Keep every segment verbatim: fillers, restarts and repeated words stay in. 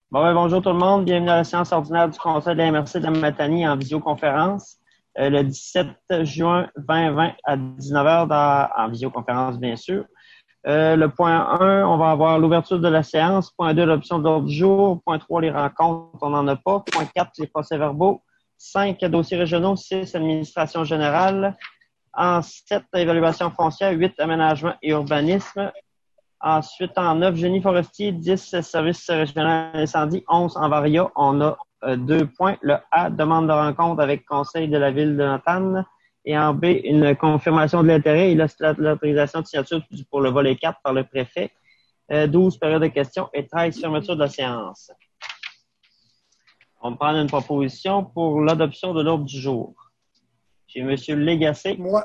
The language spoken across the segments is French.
Bon, ben, bonjour tout le monde. Bienvenue à la séance ordinaire du Conseil de la M R C de Matanie en visioconférence. Euh, le dix-sept juin deux mille vingt à dix-neuf heures dans, en visioconférence, bien sûr. Euh, le point un, on va avoir l'ouverture de la séance. Point deux, l'option de l'ordre du jour. Point trois, les rencontres, on n'en a pas. Point quatre, les procès-verbaux. cinq, dossiers régionaux. six, administration générale. En sept, évaluation foncière. huit, aménagement et urbanisme. Ensuite, en neuf, génie forestier, dix, service régional incendie, onze, en varia. On a euh, deux points. Le A, demande de rencontre avec conseil de la ville de Matane. Et en B, une confirmation de l'intérêt et l'autorisation de signature pour le volet quatre par le préfet. Euh, douze, période de questions et treize, fermeture de la séance. On va prendre une proposition pour l'adoption de l'ordre du jour. J'ai M. Légacé. Moi.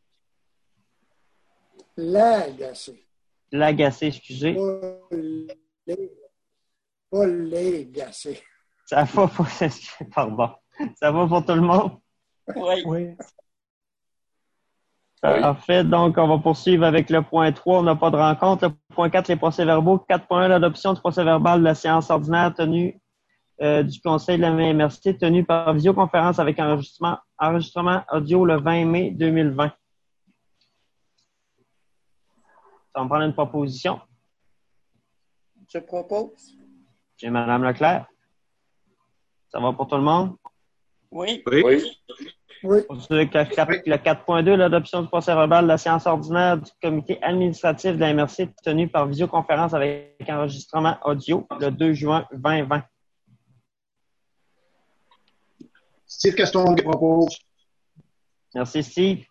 Lagacé. Lagacé, excusez. Pas Légacé. Ça va pour... Pardon. Ça va pour tout le monde? Oui. Oui. Parfait. Donc, on va poursuivre avec le point trois. On n'a pas de rencontre. Le point quatre, les procès-verbaux. quatre point un, l'adoption du procès-verbal de la séance ordinaire tenue euh, du Conseil de la M R C, tenue par visioconférence avec enregistrement, enregistrement audio le vingt mai deux mille vingt. Ça va me prendre une proposition. Je propose. J'ai Mme Leclerc. Ça va pour tout le monde? Oui. Oui. Oui. Le quatre point deux, l'adoption du procès-verbal de la séance ordinaire du comité administratif de la M R C tenue par visioconférence avec enregistrement audio le deux juin deux mille vingt. Steve Caston propose. Merci, Steve.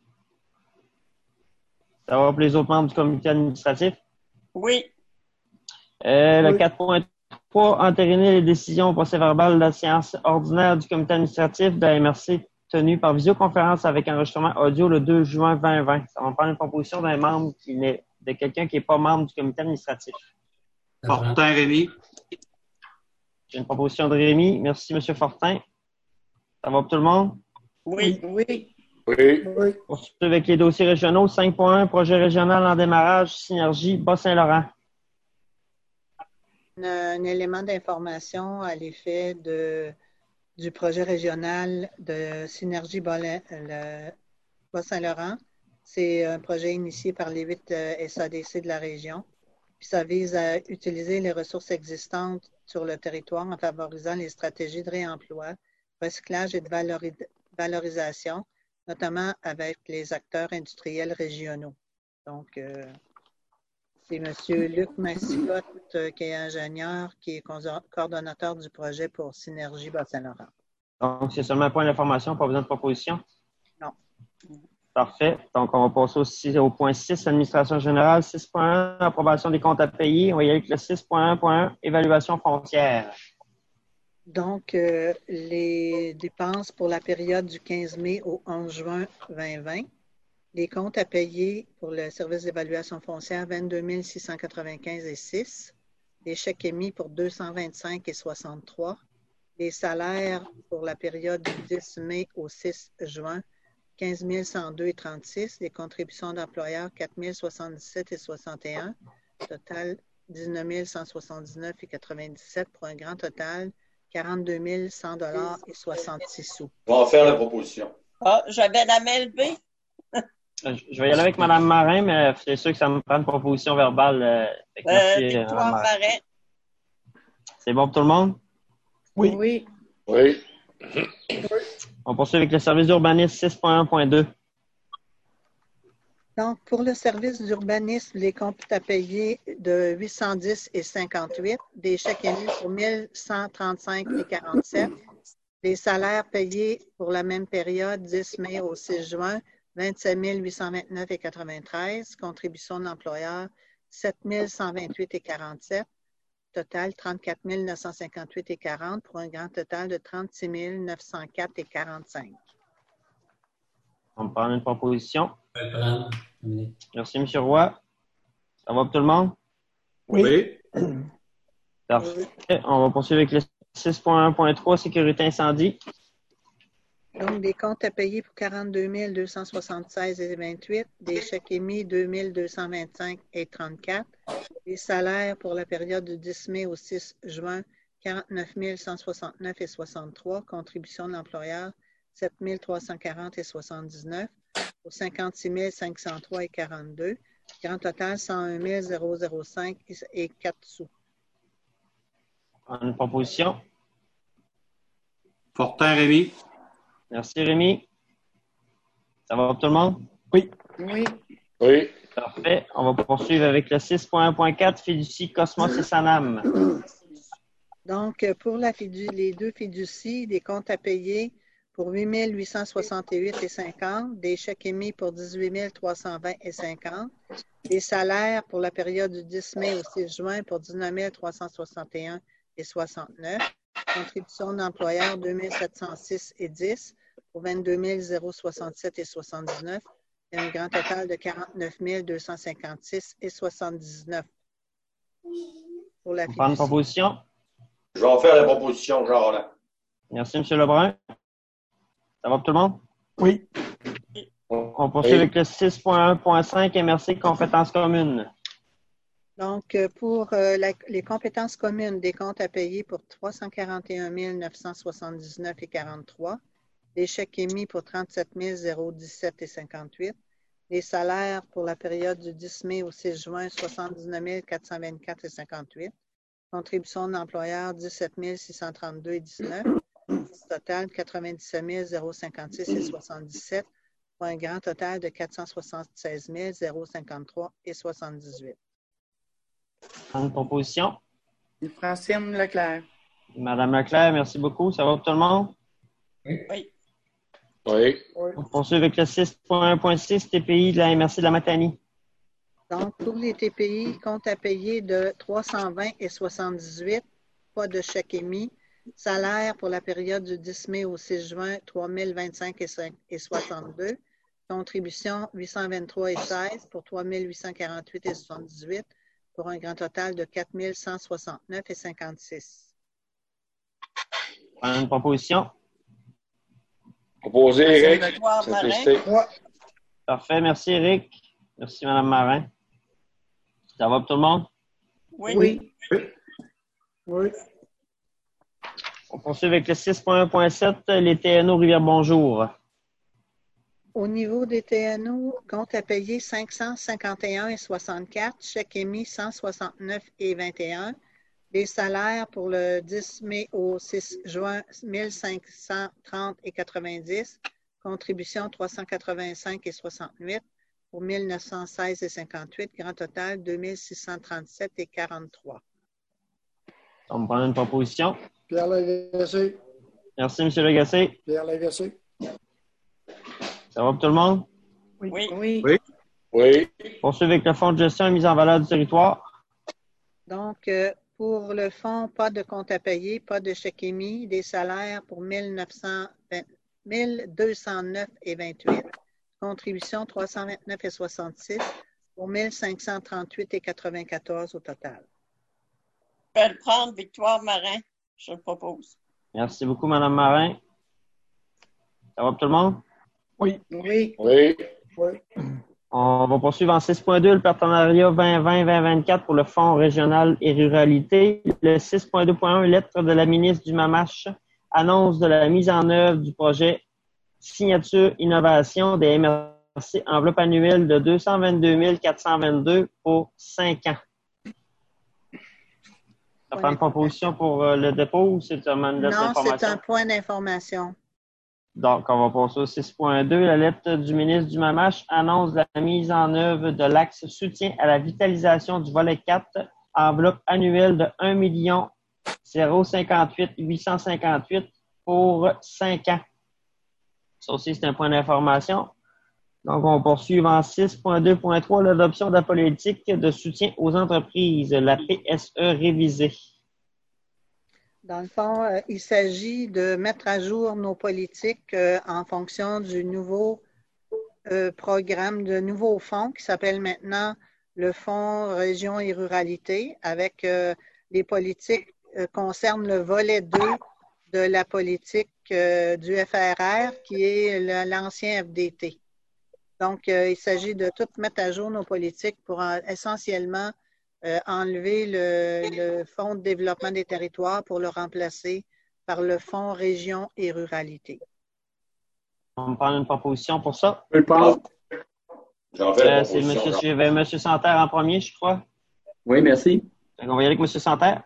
Ça va pour les autres membres du comité administratif? Oui. Euh, Oui. Le quatre point trois, entériner les décisions au procès-verbal de la séance ordinaire du comité administratif de la M R C tenue par visioconférence avec enregistrement audio le deux juin deux mille vingt. Ça va me prendre une proposition d'un membre qui n'est, de quelqu'un qui n'est pas membre du comité administratif. Fortin Rémy. J'ai une proposition de Rémy. Merci, M. Fortin. Ça va pour tout le monde? Oui. Oui. Oui. Oui. Poursuivre avec les dossiers régionaux. cinq point un, projet régional en démarrage, Synergie, Bas-Saint-Laurent. Un, un élément d'information à l'effet de, du projet régional de Synergie Bas-Saint-Laurent. C'est un projet initié par les huit euh, S A D C de la région. Puis ça vise à utiliser les ressources existantes sur le territoire en favorisant les stratégies de réemploi, recyclage et de valori- valorisation, notamment avec les acteurs industriels régionaux. Donc, euh, c'est M. Luc Massicotte, euh, qui est ingénieur, qui est coordonnateur du projet pour Synergie Bas-Saint-Laurent. Donc, c'est seulement un point d'information, pas besoin de proposition? Non. Parfait. Donc, on va passer aussi au point six, administration générale. six point un, approbation des comptes à payer. On va y aller avec le six point un point un, évaluation foncière. Donc, euh, les dépenses pour la période du quinze mai au onze juin deux mille vingt. Les comptes à payer pour le service d'évaluation foncière, vingt-deux mille six cent quatre-vingt-quinze et six. Les chèques émis pour deux cent vingt-cinq et soixante-trois. Les salaires pour la période du dix mai au six juin, quinze mille cent deux et trente-six. Les contributions d'employeurs, quatre mille soixante-dix-sept et soixante et un. Total, dix-neuf mille cent soixante-dix-neuf et quatre-vingt-dix-sept pour un grand total, quarante-deux mille cent dollars et soixante-six sous. On va faire la proposition. Ah, j'avais la main levée. Je vais y aller avec Mme Marin, mais c'est sûr que ça me prend une proposition verbale. Euh, fait que Euh, merci, euh, Victoire Mme Marin. Marin. C'est bon pour tout le monde? Oui. Oui. Oui. On poursuit avec le service d'urbanisme six point un point deux. Donc, pour le service d'urbanisme, les comptes à payer de huit cent dix et cinquante-huit, des chèques émis pour mille cent trente-cinq et quarante-sept, les salaires payés pour la même période, dix mai au six juin, vingt-sept mille huit cent vingt-neuf et quatre-vingt-treize, contribution d'employeur, sept mille cent vingt-huit et quarante-sept, total trente-quatre mille neuf cent cinquante-huit et quarante pour un grand total de trente-six mille neuf cent quatre et quarante-cinq. On va prendre une proposition. Merci, M. Roy. Ça va pour tout le monde? Oui. Parfait. On va poursuivre avec le six point un point trois, sécurité incendie. Donc, des comptes à payer pour quarante-deux mille deux cent soixante-seize et vingt-huit, des chèques émis deux mille deux cent vingt-cinq et trente-quatre, des salaires pour la période du dix mai au six juin, quarante-neuf mille cent soixante-neuf et soixante-trois. Contribution de l'employeur, sept mille trois cent quarante et soixante-dix-neuf. Pour cinquante-six mille cinq cent trois et quarante-deux. Grand total, cent un mille cinq et quatre sous. Une proposition. Fortin Rémi. Merci, Rémi. Ça va pour tout le monde? Oui. Oui. Oui. Parfait. On va poursuivre avec le six point un point quatre, fiducie Cosmos et Sanam. Donc, pour la fidu, les deux fiducies, des comptes à payer pour huit mille huit cent soixante-huit et cinquante, des chèques émis pour dix-huit mille trois cent vingt et cinquante, des salaires pour la période du dix mai au six juin pour dix-neuf mille trois cent soixante et un et soixante-neuf, contribution d'employeur deux mille sept cent six et dix pour vingt-deux mille soixante-sept et soixante-dix-neuf, et un grand total de quarante-neuf mille deux cent cinquante-six et soixante-dix-neuf pour la On prend une fiducie. proposition. Je vais en faire la proposition, Jean-Roland. Merci, M. Lebrun. Ça va pour tout le monde? Oui. On poursuit Oui. avec le six point un point cinq, M R C compétences communes. Donc, pour euh, la- les compétences communes, des comptes à payer pour trois cent quarante et un mille neuf cent soixante-dix-neuf et quarante-trois, des chèques émis pour trente-sept mille dix-sept et cinquante-huit, les salaires pour la période du dix mai au six juin, soixante-dix-neuf mille quatre cent vingt-quatre et cinquante-huit, contribution d'employeur dix-sept mille six cent trente-deux et dix-neuf, total quatre-vingt-dix-sept mille cinquante-six et soixante-dix-sept, pour un grand total de quatre cent soixante-seize mille cinquante-trois et soixante-dix-huit. Une proposition. Francine Leclerc. Madame Leclerc, merci beaucoup. Ça va pour tout le monde? Oui. Oui. On poursuit avec le six point un point six, T P I de la M R C de la Matanie. Donc, pour les T P I, compte à payer de trois cent vingt et soixante-dix-huit, pas de chèque émis. Salaire pour la période du dix mai au six juin, trois mille vingt-cinq et soixante-deux. Contribution huit cent vingt-trois et seize pour trois mille huit cent quarante-huit et soixante-dix-huit, pour un grand total de quatre mille cent soixante-neuf et cinquante-six. Une proposition. Proposé, Eric. Victoire Marin. Simplicité. Moi. Parfait. Merci, Eric. Merci, Mme Marin. Ça va pour tout le monde? Oui. Oui. Oui. Oui. On poursuit avec le six point un point sept, les T N O Rivière-Bonjour. Au niveau des T N O, compte à payer cinq cent cinquante et un et soixante-quatre, chèque émis cent soixante-neuf et vingt et un, les salaires pour le dix mai au six juin, mille cinq cent trente et quatre-vingt-dix, contribution trois cent quatre-vingt-cinq et soixante-huit, pour mille neuf cent seize et cinquante-huit, grand total deux mille six cent trente-sept et quarante-trois. On me prend une proposition. Pierre Lagacé. Merci, M. Lagacé. Pierre Lagacé. Ça va pour tout le monde? Oui. Oui. Oui. Poursuivre avec le Fonds de gestion et mise en valeur du territoire. Donc, euh, pour le fonds, pas de compte à payer, pas de chèque émis, des salaires pour mille neuf cent vingt, mille deux cent neuf et vingt-huit, contribution trois cent vingt-neuf et soixante-six, pour mille cinq cent trente-huit et quatre-vingt-quatorze au total. Je vais le prendre, Victoire Marin. Je le propose. Merci beaucoup, Mme Marin. Ça va pour tout le monde? Oui. Oui. Oui. Oui. On va poursuivre en six point deux, le partenariat vingt vingt vingt vingt-quatre pour le Fonds régional et ruralité. Le six point deux point un, lettre de la ministre du MAMACH, annonce de la mise en œuvre du projet signature innovation des M R C, enveloppe annuelle de deux cent vingt-deux mille quatre cent vingt-deux pour cinq ans. Ça prend une proposition pour euh, le dépôt ou c'est seulement une lettre Non, d'information? c'est un point d'information. Donc, on va passer au six point deux. La lettre du ministre du MAMACH annonce la mise en œuvre de l'axe soutien à la vitalisation du volet quatre, enveloppe annuelle de un million cinquante-huit mille huit cent cinquante-huit pour cinq ans. Ça aussi, c'est un point d'information. Donc, on poursuit en six point deux point trois, l'adoption de la politique de soutien aux entreprises, la P S E révisée. Dans le fond, euh, il s'agit de mettre à jour nos politiques euh, en fonction du nouveau euh, programme, de nouveau fonds qui s'appelle maintenant le Fonds Région et Ruralité, avec euh, les politiques euh, concernent le volet deux de la politique euh, du F R R, qui est le, l'ancien F D T. Donc, euh, il s'agit de tout mettre à jour nos politiques pour euh, essentiellement euh, enlever le, le Fonds de développement des territoires pour le remplacer par le Fonds région et ruralité. On va prendre une proposition pour ça. Je pense. J'en fais la Euh, c'est proposition. monsieur, j'avais M. Santerre en premier, je crois. Oui, merci. Donc, on va y aller avec M. Santerre.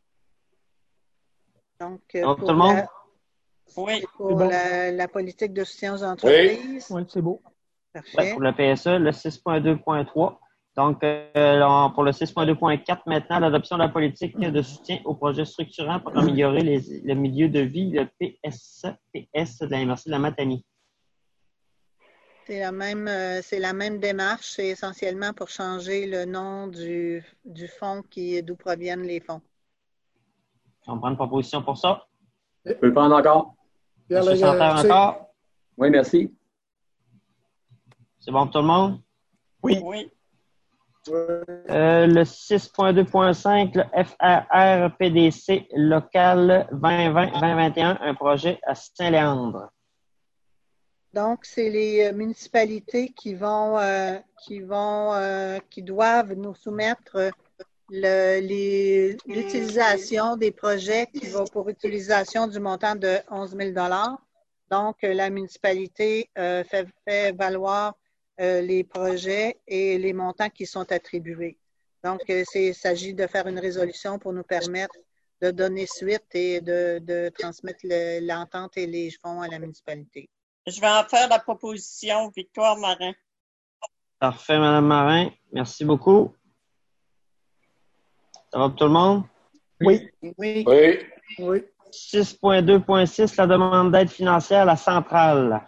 Donc, Ça euh, va pour pour, tout le monde? la, Oui. pour C'est bon. la, la politique de soutien aux entreprises. Oui, c'est beau. Parfait. Ouais, pour le P S E, le six point deux point trois. Donc, euh, on- pour le six point deux point quatre, maintenant, l'adoption de la politique de soutien aux projets structurants pour améliorer les- le milieu de vie, le P S P S de la M R C de la Matanie. C'est la même, euh, c'est la même démarche. C'est essentiellement pour changer le nom du, du fonds qui, d'où proviennent les fonds. On prend une proposition pour ça. Je peux le prendre encore? Pierre M. Santerre Lagacé. encore. Oui, merci. C'est bon pour tout le monde? Oui. Oui. Euh, le six point deux point cinq, le F R R P D C local vingt vingt vingt vingt et un, un projet à Saint-Léandre. Donc, c'est les euh, municipalités qui vont, euh, qui vont, euh, qui doivent nous soumettre euh, le- les- l'utilisation des projets qui vont pour utilisation du montant de onze mille dollars. Donc, euh, la municipalité euh, fait, fait valoir euh, les projets et les montants qui sont attribués. Donc, euh, c'est- il s'agit de faire une résolution pour nous permettre de donner suite et de, de transmettre le- l'entente et les fonds à la municipalité. Je vais en faire la proposition, Victoire Marin. Parfait, Mme Marin. Merci beaucoup. Ça va pour tout le monde? Oui. Oui. Oui. Oui. six point deux point six, la demande d'aide financière à la centrale.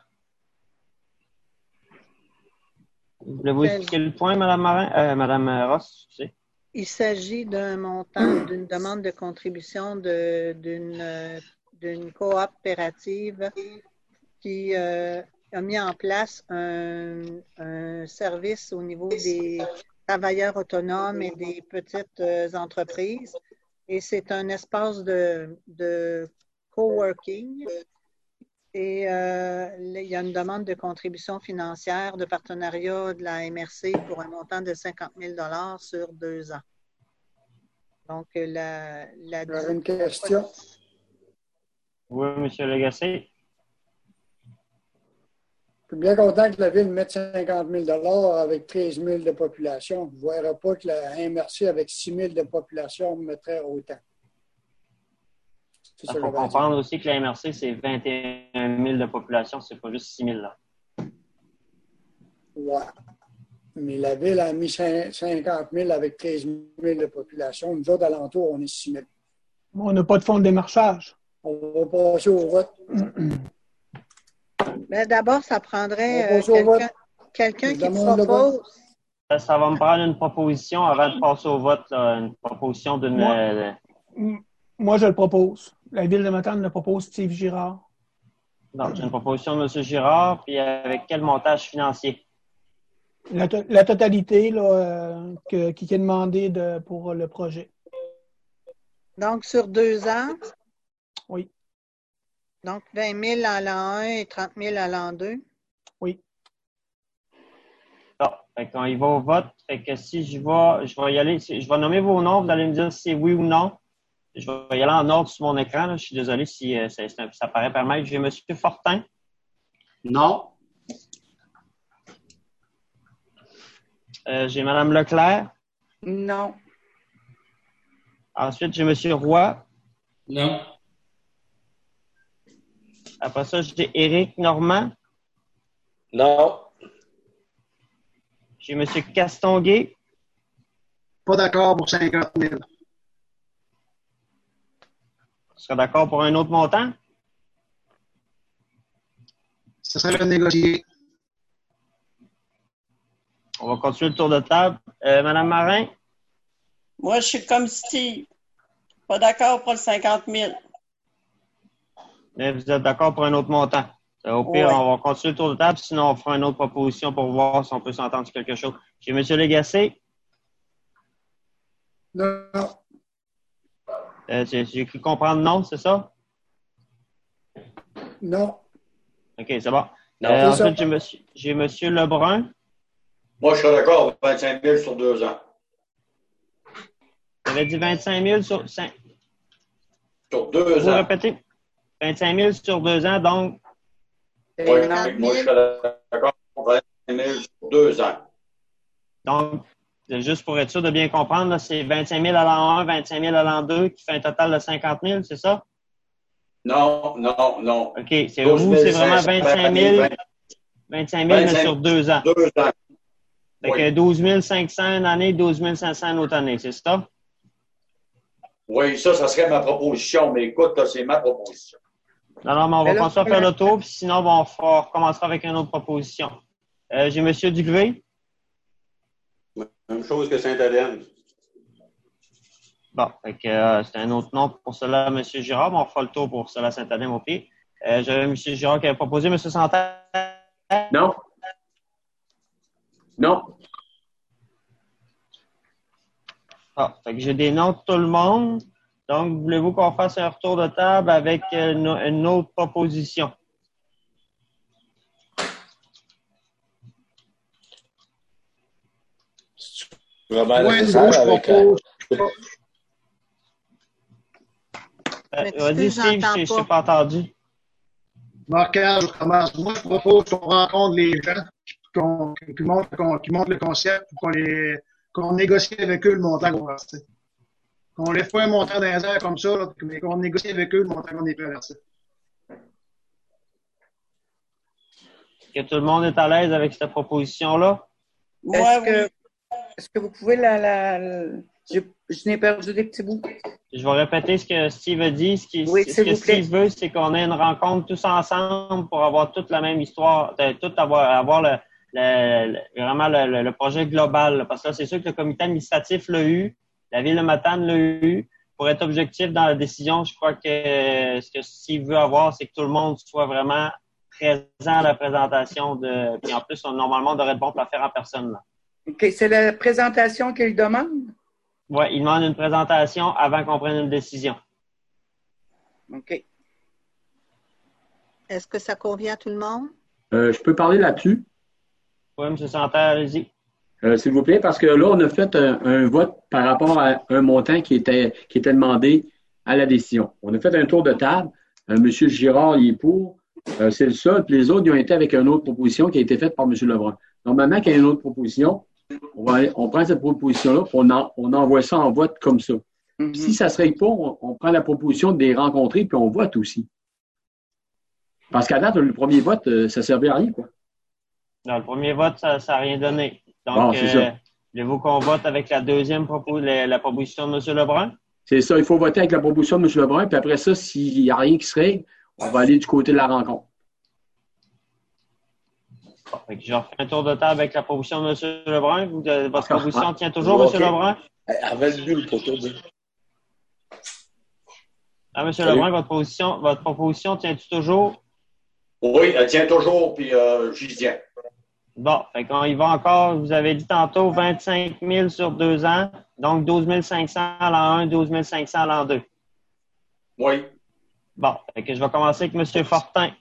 Voulez-vous expliquer le point, Mme Marin? Euh, Mme Ross, excusez. Il s'agit d'un montant, d'une demande de contribution de- d'une euh, d'une coopérative qui euh, a mis en place un, un service au niveau des travailleurs autonomes et des petites euh, entreprises. Et c'est un espace de, de coworking. Et euh, il y a une demande de contribution financière de partenariat de la M R C pour un montant de cinquante mille dollars sur deux ans. Donc, la... la J'aurais une question. Oui, M. Lagacé. Je suis bien content que la Ville mette cinquante mille dollars avec treize mille de population. Je ne verrais pas que la M R C avec six mille de population mettrait autant. C'est Il ça que faut j'avais à dire. comprendre aussi que la M R C, c'est vingt et un mille de population, c'est pas juste six mille. Là. Ouais. Mais la Ville a mis cinquante mille avec treize mille de population. Nous autres, alentours, on est six mille. On n'a pas de fonds de démarchage. On va passer au vote. Mais d'abord, ça prendrait On euh, passe au vote. quelqu'un quelqu'un Je qui demande le propose. Ça, ça va me prendre une proposition avant de passer au vote, là, une proposition d'une. Moi. euh, M- Moi, je le propose. La Ville de Matane le propose Steve Girard. non, j'ai une proposition de M. Girard, puis avec quel montage financier? La, to- la totalité là, euh, que- qui est demandée de, pour le projet. Donc, sur deux ans. Oui. Donc, vingt mille à l'an un et trente mille à l'an deux. Oui. Bon, fait qu'on y va au vote. Fait que si je vais, je vais y aller, si- je vais nommer vos noms, vous allez me dire si c'est oui ou non. Je vais y aller en ordre sur mon écran. Là. Je suis désolé si euh, ça, ça, ça paraît par mail. J'ai M. Fortin. Non. Euh, j'ai Mme Leclerc. Non. Ensuite, j'ai M. Roy. Non. Après ça, j'ai Éric Normand. Non. J'ai M. Castonguay. Pas d'accord pour cinquante mille. Tu seras d'accord pour un autre montant? Ça serait négocié. On va continuer le tour de table. Euh, Mme Marin? Moi, je suis comme Steve. Pas d'accord pour le cinquante mille. Mais vous êtes d'accord pour un autre montant? Euh, Au pire, Ouais. on va continuer le tour de table, sinon on fera une autre proposition pour voir si on peut s'entendre sur quelque chose. J'ai M. Lagacé. Non. Euh, j'ai j'ai cru comprendre non, c'est ça? Non. OK, c'est bon. Non, Euh, c'est ensuite, ça. j'ai monsieur, j'ai monsieur Lebrun. Moi, je serais d'accord pour vingt-cinq mille sur deux ans. J'avais dit vingt-cinq mille sur cinq. Sur deux Vous ans. répétez? vingt-cinq mille sur deux ans, donc. Oui, moi, je suis d'accord. vingt-cinq mille sur deux ans. Donc, juste pour être sûr de bien comprendre, là, c'est vingt-cinq mille à l'an un, vingt-cinq mille à l'an deux, qui fait un total de cinquante mille, c'est ça? Non, non, non. OK. C'est vous, c'est vraiment vingt-cinq mille, vingt-cinq mille mais sur deux ans. Deux ans. Fait Oui. que douze mille cinq cents une année, douze mille cinq cents une autre année, c'est ça? Oui, ça, ça serait ma proposition, mais écoute, là, c'est ma proposition. Non, non, mais on va Mais là, continuer à faire le tour, puis sinon, bon, on, fera- on recommencera avec une autre proposition. Euh, j'ai M. Dugré. Même chose que Saint-Hélène. Bon, fait que, euh, c'est un autre nom pour cela, M. Girard, mais on fera le tour pour cela, Saint-Adèle, au pire. Euh, J'avais M. Girard qui avait proposé, M. Santerre. Non. Non. Ah, fait que j'ai des noms de tout le monde. Donc, voulez-vous qu'on fasse un retour de table avec une, une autre proposition? Vraiment Moi, nécessaire moi, je avec, euh, propose. Euh, M'excuse, Vas-y, Steve, j'entends je pas. t'ai pas entendu. Marquage, je commence. Moi, je propose qu'on rencontre les gens, qu'on, qui, montrent, qu'on, qui montrent le concept, qu'on les, qu'on négocie avec eux le montant qu'on va verser. Qu'on lève pas un montant dans les airs comme ça, là, mais qu'on négocie avec eux le montant qu'on est prêt à verser. Que tout le monde est à l'aise avec cette proposition-là? Moi, Est-ce oui. que, est-ce que vous pouvez la... la, la- je je n'ai perdu des petits bouts. Je vais répéter ce que Steve a dit. Ce, qui, Oui, ce s'il que vous plaît. Steve veut, c'est qu'on ait une rencontre tous ensemble pour avoir toute la même histoire, de, tout avoir, avoir le, le, le- vraiment le, le- le projet global. Là. Parce que là, c'est sûr que le comité administratif l'a eu, la ville de Matane l'a eu. Pour être objectif dans la décision, je crois que ce que Steve veut avoir, c'est que tout le monde soit vraiment présent à la présentation de. Puis en plus, on, normalement, on devrait être bon pour la faire en personne. Là. OK, c'est la présentation qu'il demande? Oui, il demande une présentation avant qu'on prenne une décision. OK. Est-ce que ça convient à tout le monde? Euh, je peux parler là-dessus, Oui, M. Santerre, allez-y. euh, s'il vous plaît, parce que là, on a fait un, un vote par rapport à un montant qui était, qui était demandé à la décision. On a fait un tour de table. Euh, M. Girard, il est pour. Euh, c'est le seul. Puis les autres, ils ont été avec une autre proposition qui a été faite par M. Lebrun. Normalement, qu'il y a une autre proposition, on, va aller, on prend cette proposition-là, puis on, en, on envoie ça en vote comme ça. Mhm. Puis si ça ne serait pas, on, on prend la proposition de les rencontrer, puis on vote aussi. Parce qu'à date, le premier vote, euh, ça ne servait à rien, quoi. Dans le premier vote, ça n'a rien donné. Donc, Bon, c'est euh, ça. voulez-vous qu'on vote avec la deuxième propos, la, la proposition de M. Lebrun? C'est ça, il faut voter avec la proposition de M. Lebrun, puis après ça, s'il n'y a rien qui se règle, on va aller du côté de la rencontre. Fait que je refais un tour de table avec la proposition de M. Lebrun. Vous, euh, votre Ah, proposition ah. tient toujours, Ok. M. Lebrun? Avec lui, le poteau. de- Ah, M. Salut. Lebrun, votre proposition, votre proposition tient-tu toujours? Oui, elle tient toujours, puis euh, j'y tiens. Bon, fait qu'on y va encore. Vous avez dit tantôt vingt-cinq mille sur deux ans, donc douze mille cinq cents à l'an un, douze mille cinq cents à l'an deux. Oui. Bon, fait que je vais commencer avec M. Fortin.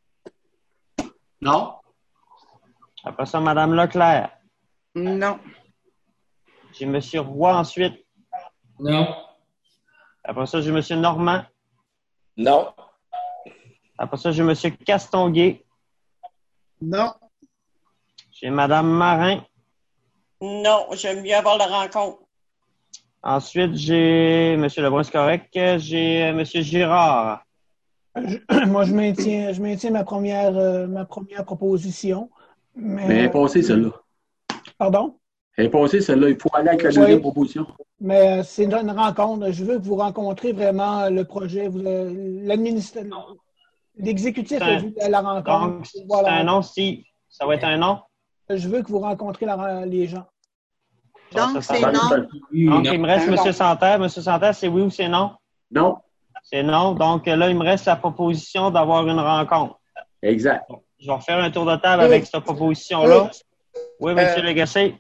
Non. Après ça, Mme Leclerc. Non. J'ai M. Roy ensuite. Non. Après ça, j'ai M. Normand. Non. Après ça, j'ai M. Castonguay. Non. J'ai Mme Marin. Non, j'aime mieux avoir la rencontre. Ensuite, j'ai M. Lebrun, c'est correct. J'ai euh, M. Girard. Je- moi, je maintiens, je maintiens ma première, euh, ma première proposition. Mais, Mais elle est passée, celle-là. Pardon? Elle est passée, celle-là. Il faut aller avec la Oui. deuxième proposition. Mais euh, c'est une rencontre. Je veux que vous rencontrez vraiment le projet. Vous, euh, l'administra- L'exécutif C'est a un- vu la rencontre. Donc, c'est Voilà. un nom, si. Ça va être un nom. Je veux que vous rencontrez la- les gens. Donc, ça, c'est ça- non. Oui, Donc, non. il me reste Un M. nom. Santerre. M. Santerre, c'est oui ou c'est non? Non? C'est non. Donc, là, il me reste la proposition d'avoir une rencontre. Exact. Je vais refaire un tour de table Oui. avec cette proposition-là. Oui, M. Euh, Lagacé.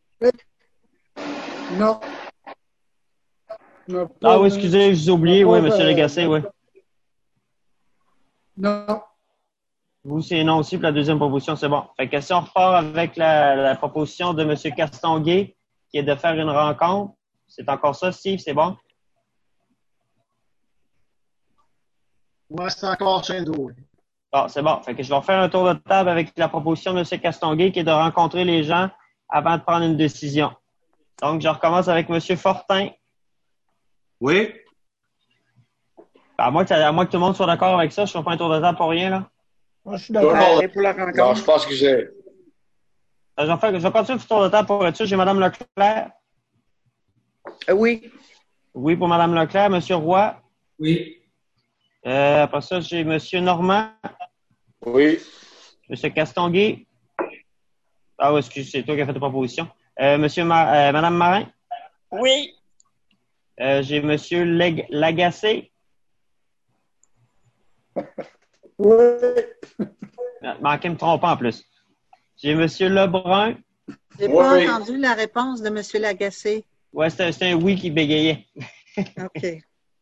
Non. Non, Ah pas- oui, excusez, je vous ai oublié. pas- Oui, pas- M. Lagacé, oui. Non. Vous, c'est non aussi, puis la deuxième proposition, c'est bon. Fait que si on repart avec la, la proposition de M. Castonguay, qui est de faire une rencontre, C'est encore ça, Steve, c'est bon? Moi, c'est encore Chindo. Bon, c'est bon. Fait que je vais refaire un tour de table avec la proposition de M. Castonguay qui est de rencontrer les gens avant de prendre une décision. Donc, je recommence avec M. Fortin. Oui. À moins, que, à moins que tout le monde soit d'accord avec ça, je ne fais pas un tour de table pour rien, là. Moi, je suis Tout le d'accord. monde. Allez pour la rencontre. Non, je pense que c'est. Euh, Je vais, faire, je vais continuer le tour de table pour être sûr. J'ai Mme Leclerc. Euh, oui. Oui, pour Mme Leclerc. M. Roy. Oui. Euh, après ça, j'ai M. Normand. Oui. M. Castonguay. Ah oui, excuse, c'est toi qui as fait la proposition. Euh, Monsieur Ma- euh, Mme Marin. Oui. Euh, j'ai M. Leg- Lagacé. Oui. Euh, Manqué me tromper en plus. J'ai M. Lebrun. J'ai Oui. pas entendu la réponse de M. Lagacé. Ouais, c'était c'était un oui qui bégayait. OK.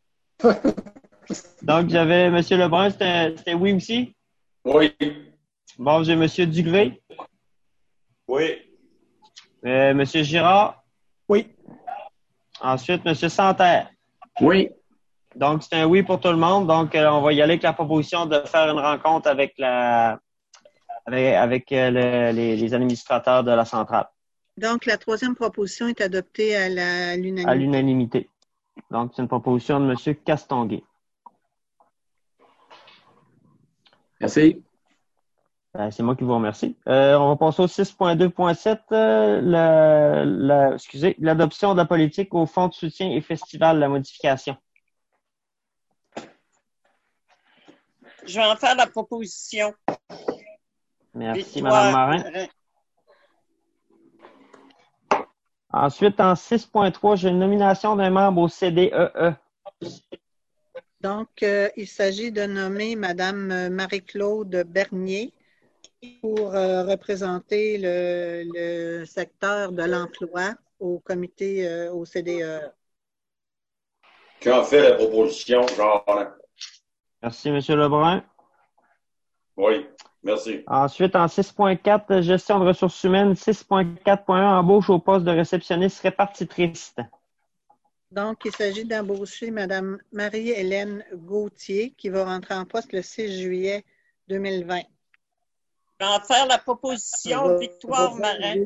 Donc, j'avais M. Lebrun, c'était c'était oui aussi. Oui. Bon, j'ai M. Dugré. Oui. Euh, M. Girard. Oui. Ensuite, M. Santerre. Oui. Donc, c'est un oui pour tout le monde. Donc, euh, on va y aller avec la proposition de faire une rencontre avec la avec, avec euh, le- les, les administrateurs de la centrale Donc, la troisième proposition est adoptée à la- à l'unanimité. l'unanimité. Donc, c'est une proposition de M. Castonguay. Merci. Ben, c'est moi qui vous remercie. Euh, on va passer au six point deux point sept, euh, la, la, excusez, l'adoption de la politique au fonds de soutien et festival, la modification. Je vais en faire la proposition. Merci, Victoire. Mme Marin. Ensuite, en six point trois, j'ai une nomination d'un membre au C D E E. Donc, euh, il s'agit de nommer Mme Marie-Claude Bernier pour euh, représenter le, le secteur de l'emploi au comité, euh, au C D E. Qui en fait la proposition, genre. Merci, M. Lebrun. Oui. Merci. Ensuite, en six point quatre, gestion de ressources humaines, six point quatre point un, embauche au poste de réceptionniste répartitrice. Donc, il s'agit d'embaucher Mme Marie-Hélène Gauthier qui va rentrer en poste le six juillet deux mille vingt. Je vais en faire la proposition. Victoire Marin.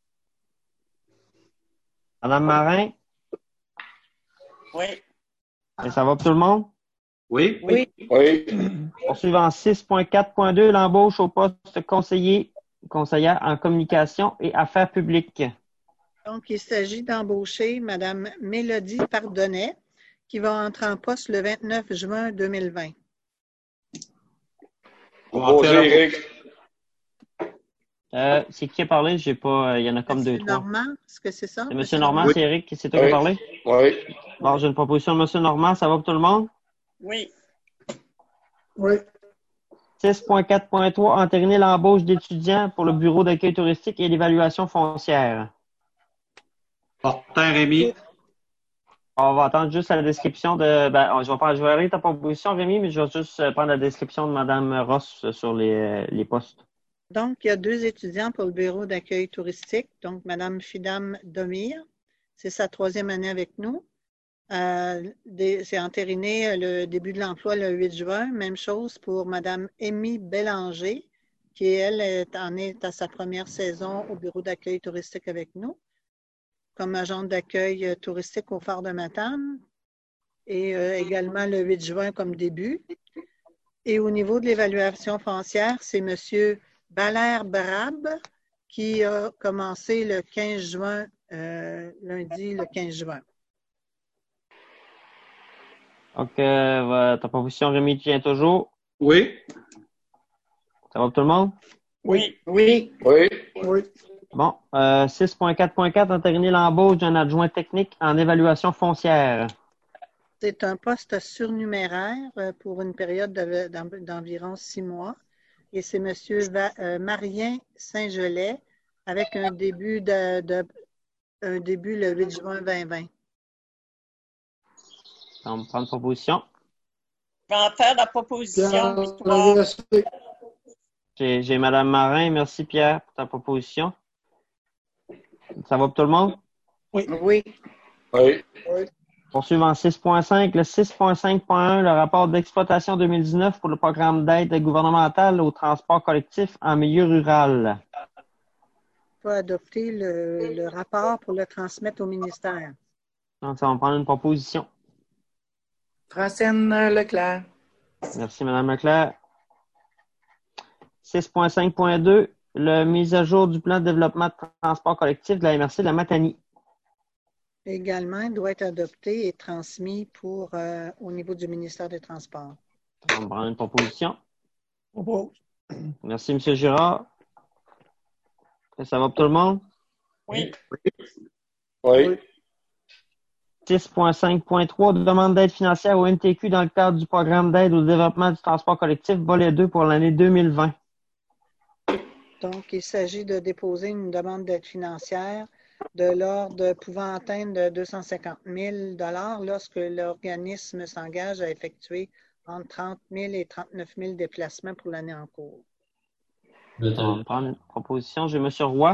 Mme Marin, Oui. et ça va pour tout le monde? Oui. Oui. Oui. Poursuivant en six point quatre point deux, l'embauche au poste conseiller, conseillère en communication et affaires publiques. Donc, il s'agit d'embaucher Mme Mélodie Pardonnet qui va entrer en poste le vingt-neuf juin deux mille vingt. Proposé, Eric. Euh, c'est qui a parlé? J'ai pas. Il y en a comme deux, trois. Normand, est-ce que c'est ça? C'est M. Normand, Oui. c'est Eric, c'est toi qui Oui. a parlé? Oui. Bon, j'ai une proposition de M. Normand, ça va pour tout le monde? Oui. Oui. six point quatre point trois, entériner l'embauche d'étudiants pour le bureau d'accueil touristique et l'évaluation foncière. Fortin Rémy. On va attendre juste la description de. Ben, je vais pas, je vais aller ta proposition, Rémi, mais je vais juste prendre la description de Mme Ross sur les, les postes. Donc, il y a deux étudiants pour le bureau d'accueil touristique. Donc, Mme Fidam Domir, c'est sa troisième année avec nous. Euh, des- c'est entériné le début de l'emploi le huit juin. Même chose pour Mme Amy Bélanger, qui, elle, est, en est à sa première saison au bureau d'accueil touristique avec nous, comme agente d'accueil touristique au Phare de Matane, et euh, également le huit juin comme début. Et au niveau de l'évaluation foncière, c'est M. Balaire Brab qui a commencé le quinze juin, euh, lundi le quinze juin. Donc, euh, ta proposition, Rémi, tient toujours. Oui. Ça va pour tout le monde? Oui. Oui. Oui. Oui. Bon, euh, six point quatre point quatre, entériner l'embauche d'un adjoint technique en évaluation foncière. C'est un poste surnuméraire euh, pour une période de- d'en- d'environ six mois. Et c'est M. Va- euh, Marien Saint-Gelais avec un début, de, de- un début le huit juin deux mille vingt. On va prendre proposition. Je vais en faire la proposition. Pierre Victoire. Lagacé. J'ai j'ai Mme Marin. Merci, Pierre, pour ta proposition. Ça va pour tout le monde? Oui. Oui. Oui. Poursuivant en six point cinq, le six point cinq point un, le rapport d'exploitation deux mille dix-neuf pour le programme d'aide gouvernementale au transport collectif en milieu rural. Il faut adopter le, le rapport pour le transmettre au ministère. Donc, ça va me prendre une proposition. Francine Leclerc. Merci, Mme Leclerc. six point cinq point deux, le mise à jour du plan de développement de transport collectif de la M R C de la Matanie. Également, il doit être adopté et transmis pour, euh, au niveau du ministère des Transports. On va prendre une proposition. Propose. Merci, M. Girard. Ça va pour tout le monde? Oui. Oui. six point cinq point trois, demande d'aide financière au M T Q dans le cadre du programme d'aide au développement du transport collectif, volet deux pour l'année deux mille vingt. Donc, il s'agit de déposer une demande d'aide financière de l'ordre pouvant atteindre deux cent cinquante mille dollars lorsque l'organisme s'engage à effectuer entre trente mille et trente-neuf mille déplacements pour l'année en cours. On va prendre une proposition. J'ai M. Roy.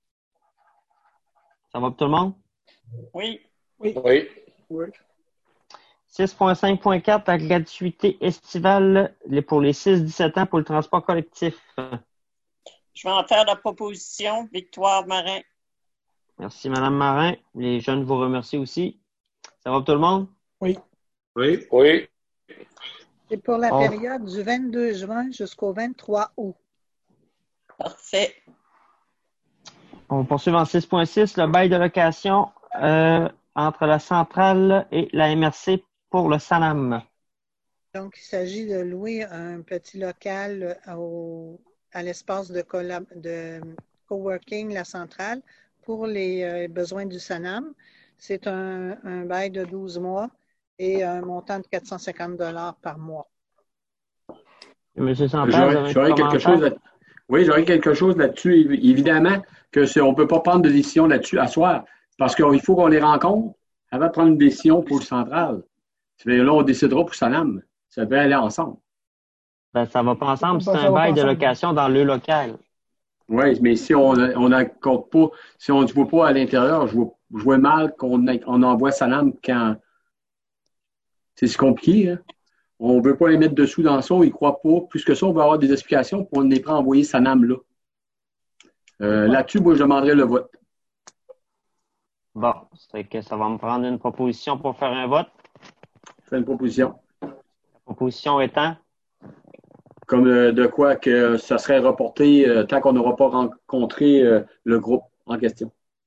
Ça va pour tout le monde? Oui. Oui. Oui. Oui. six point cinq point quatre, la gratuité estivale pour les six à dix-sept ans pour le transport collectif. Je vais en faire la proposition. Victoire Marin. Merci, Mme Marin. Les jeunes vous remercient aussi. Ça va pour tout le monde? Oui. Oui. Oui. C'est pour la Oh. période du vingt-deux juin jusqu'au vingt-trois août. Parfait. On poursuit en six point six, le bail de location euh, entre la centrale et la M R C pour le SANAM. Donc, il s'agit de louer un petit local au, à l'espace de, collab, de coworking, la centrale, pour les euh, besoins du SANAM. C'est un, un bail de douze mois et un montant de quatre cent cinquante dollars par mois. Monsieur Sampère, J'aurais vous avez un j'aurais quelque commentaire? chose là- Oui, j'aurais quelque chose là-dessus. Évi- Évidemment que c'est- on ne peut pas prendre de décision là-dessus à soir parce qu'il faut qu'on les rencontre avant de prendre une décision pour le central. Là, on décidera pour Sanam. Ça devrait aller ensemble. Ben, ça va pas ensemble. C'est Ben, ça un va bail pas de ensemble. location dans le local. Oui, mais si on on n'accorde pas, si on ne voit pas à l'intérieur, je vois, je vois mal qu'on on envoie Sanam quand. C'est si compliqué, hein? On ne veut pas les mettre dessous dans ça, ils ne croient pas. Plus que ça, on va avoir des explications pour on n'est pas envoyer Sanam là. Euh, là-dessus, moi, je demanderai le vote. Bon, c'est que ça va me prendre une proposition pour faire un vote. Je fais une proposition. La proposition étant, Comme euh, de quoi que ça serait reporté euh, tant qu'on n'aura pas rencontré euh, le groupe en question.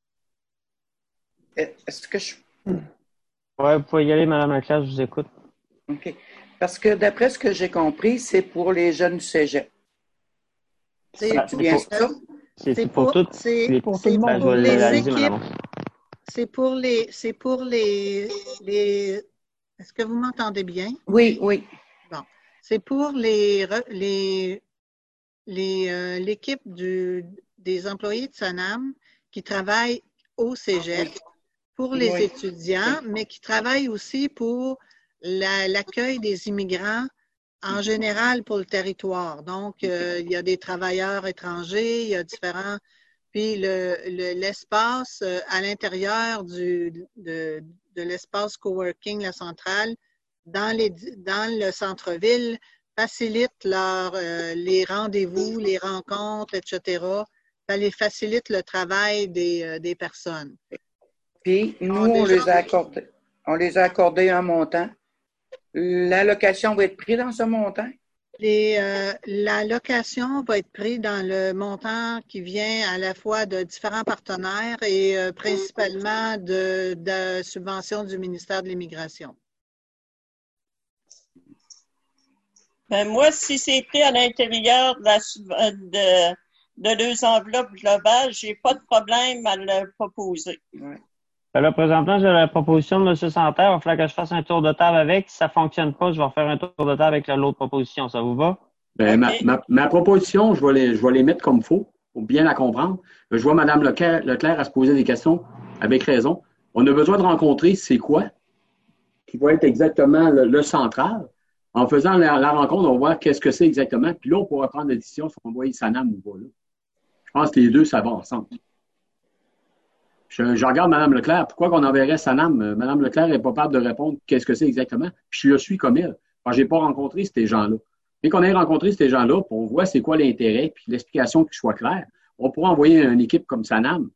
Est-ce que je. ouais, vous pouvez y aller, Mme Leclerc, je vous écoute. OK. Parce que d'après ce que j'ai compris, c'est pour les jeunes du cégep. C'est Ben, C'est bien c'est ça? C'est C'est pour, pour- toutes c'est- les pour petits. tout le Ben, monde. je vais Les l'analyser, équipes. madame. C'est pour les. C'est pour les. les Est-ce que vous m'entendez bien? Oui, oui. C'est pour les, re- les, les, euh, l'équipe du, des employés de SANAM qui travaillent au cégep, pour les Oui. étudiants, mais qui travaillent aussi pour la- l'accueil des immigrants en général pour le territoire. Donc, euh, il y a des travailleurs étrangers, il y a différents. Puis le, le- l'espace euh, à l'intérieur du, de, de l'espace coworking, la centrale, dans, les, dans le centre-ville, facilite leur, euh, les rendez-vous, les rencontres, et cetera. Ça les facilite le travail des, euh, des personnes. Puis, nous, Ah, on déjà? les a accordés. On les a accordés un montant. L'allocation va être prise dans ce montant? Les, euh, la location va être prise dans le montant qui vient à la fois de différents partenaires et euh, principalement de, de subventions du ministère de l'Immigration. Ben, moi, si c'est pris à l'intérieur de, la, sub- euh, de, de deux enveloppes globales, j'ai pas de problème à le proposer. Ouais. Ben là, présentement, j'ai la proposition de M. Santerre. Il va falloir que je fasse un tour de table avec. Si ça ne fonctionne pas, je vais refaire un tour de table avec l'autre proposition. Ça vous va? Ben, OK. ma, ma, ma proposition, je vais, les, je vais les mettre comme il faut, pour bien la comprendre. Je vois Mme Leclerc, Leclerc à se poser des questions avec raison. On a besoin de rencontrer c'est quoi qui va être exactement le, le central. En faisant la, la rencontre, on va voir qu'est-ce que c'est exactement. Puis là, on pourra prendre la décision si on va y Sanam ou pas. Là. Je pense que les deux, ça va ensemble. Je, je regarde Mme Leclerc. Pourquoi qu'on enverrait Sanam? Euh, Mme Leclerc n'est pas capable de répondre qu'est-ce que c'est exactement. Puis je le suis comme elle. Je n'ai pas rencontré ces gens-là. Dès qu'on ait rencontré ces gens-là, puis on voit c'est quoi l'intérêt, puis l'explication qui soit claire, on pourra envoyer une équipe comme Sanam.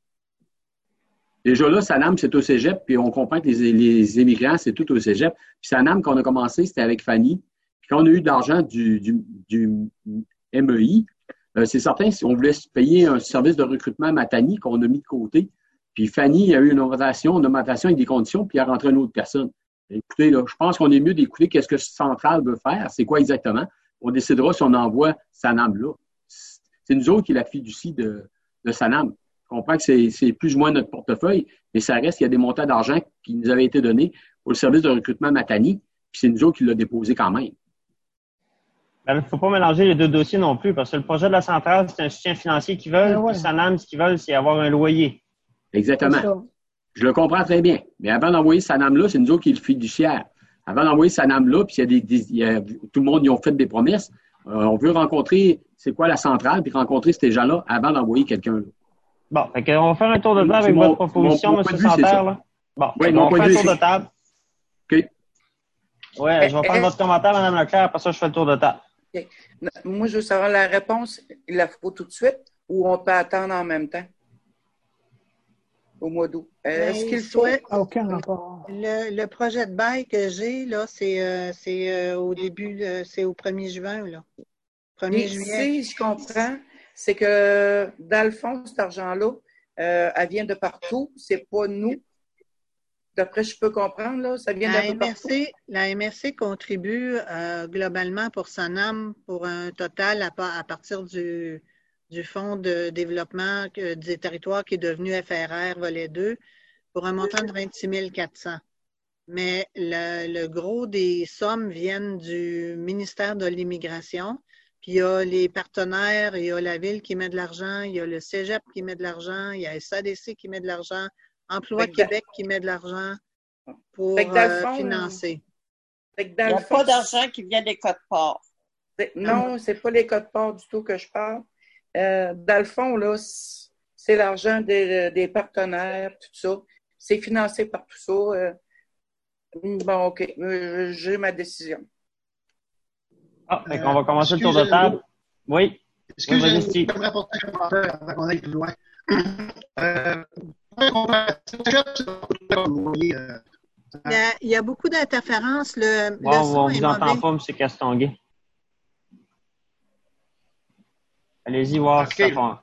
Déjà là, Sanam, c'est au cégep, puis on comprend que les, les immigrants, c'est tout au cégep. Puis Sanam, quand on a commencé, c'était avec Fanny. Puis quand on a eu de l'argent du, du, du M E I, euh, c'est certain, si on voulait se payer un service de recrutement à Matani qu'on a mis de côté, puis Fanny a eu une augmentation, une augmentation avec des conditions, puis il a rentré une autre personne. Écoutez, là, je pense qu'on est mieux d'écouter qu'est-ce que Centrale veut faire, c'est quoi exactement. On décidera si on envoie Sanam là. C'est nous autres qui est la fiducie de, de Sanam. Je comprends que c'est, c'est plus ou moins notre portefeuille, mais ça reste qu'il y a des montants d'argent qui nous avaient été donnés pour le service de recrutement Matani, puis c'est nous autres qui l'a déposé quand même. Il ne faut pas mélanger les deux dossiers non plus, parce que le projet de la centrale, c'est un soutien financier qu'ils veulent, Ah ouais. puis Sanam, ce qu'ils veulent, c'est avoir un loyer. Exactement. Je le comprends très bien. Mais avant d'envoyer Sanam là, c'est nous autres qui est le fiduciaire. Avant d'envoyer Sanam là, puis il y a des, des il y a, tout le monde, ils ont fait des promesses. Euh, on veut rencontrer, c'est quoi la centrale, puis rencontrer ces gens-là avant d'envoyer quelqu'un là. Bon, fait qu'on va faire un tour de table C'est avec mon- votre proposition, mon- mon M. point de vue, c'est Santerre. ça. Là. Bon, Oui, fait mon qu'on point fait de un vue, tour de c'est- table. OK. Oui, je vais faire votre commentaire, Mme Leclerc, après ça, je fais le tour de table. OK. Moi, je veux savoir la réponse. Il la faut tout de suite ou on peut attendre en même temps? Au mois d'août. Est-ce qu'il faut... souhaite- Aucun rapport. Le, le projet de bail que j'ai, là, c'est euh, c'est euh, au début, euh, c'est au premier juin, là. premier juillet. Si je comprends, c'est que dans le fond, cet argent-là, euh, elle vient de partout. C'est pas nous. D'après, je peux comprendre, là, ça vient La d'un peu partout. M R C, la M R C contribue euh, globalement pour Sanam pour un total à, pa- à partir du, du Fonds de développement que- des territoires qui est devenu F R R volet deux pour un montant de vingt-six mille quatre cents. Mais le, le gros des sommes viennent du ministère de l'Immigration. Puis il y a les partenaires, il y a la Ville qui met de l'argent, il y a le cégep qui met de l'argent, il y a S A D C qui met de l'argent, Emploi Fait que- Québec qui met de l'argent pour Fait que dans le euh, fond, financer. Fait que Il dans n'y le a fond, pas d'argent qui vient des codes-parts. c'est- non, c'est pas les codes parts du tout que je parle. Euh, dans le fond, là, c'est c'est l'argent des, des partenaires, tout ça. C'est financé par tout ça. Euh, bon, OK. Euh, j'ai ma décision. Ah, fait qu'on va Euh, commencer le tour de excusez-moi. table. Oui. Excusez-moi, Oui, vas-y, Steve. j'aimerais apporter un commentaire avant qu'on aille plus loin. Euh, vous voyez, euh, Il y a, il y a beaucoup d'interférences. Le, Bon, le on son ne est vous entend mauvais. pas, M. Castonguay. Allez-y voir Ok. si ça fond.